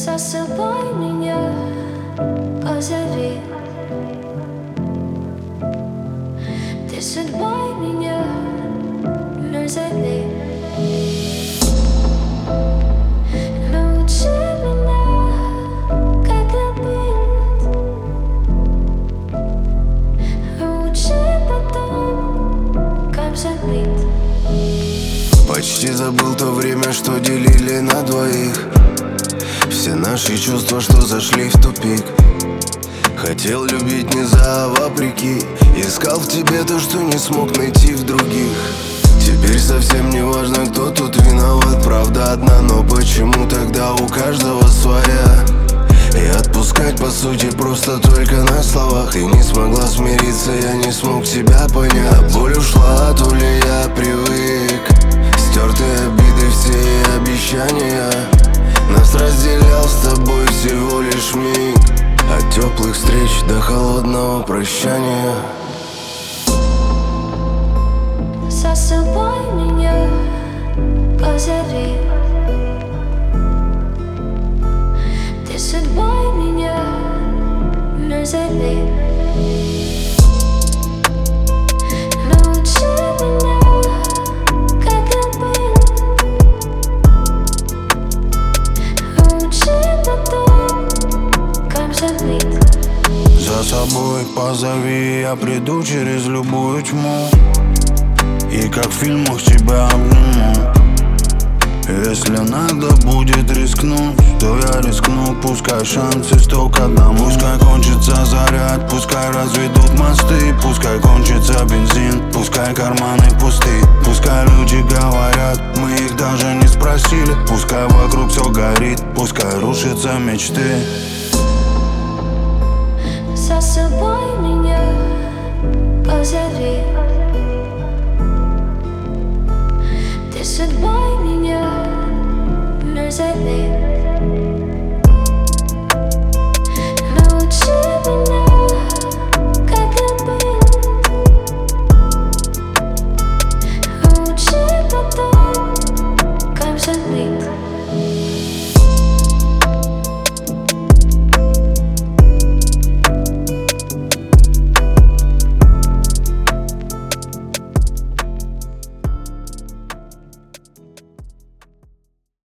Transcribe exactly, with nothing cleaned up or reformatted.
За собой меня позови. Ты судьбой меня назови. Научи меня, как любить. Научи потом, как забыть. Почти забыл то время, что делили на двоих. Все наши чувства, что зашли в тупик. Хотел любить не за, а вопреки. Искал в тебе то, что не смог найти в других. Теперь совсем не важно, кто тут виноват. Правда одна, но почему тогда у каждого своя? И отпускать по сути просто только на словах. Ты не смогла смириться, я не смог тебя понять. Боль ушла, то ли я привык. Стертые обиды, все обещания. Нас разделял с тобой всего лишь миг. От теплых встреч до холодного прощания. За собой меня позови. Ты судьбой меня назови. Научи меня, как любить. Научи потом, как забыть. За собой позови, я приду через любую тьму. И как в фильмах тебя обниму. Если надо будет рискнуть, то я рискну. Пускай шансы сто к одному. Пускай кончится заряд, пускай разведут мосты. Пускай кончится бензин, пускай карманы пусты. Пускай люди говорят, мы их даже не спросили. Пускай вокруг все горит, пускай рушатся мечты. За собой меня позови.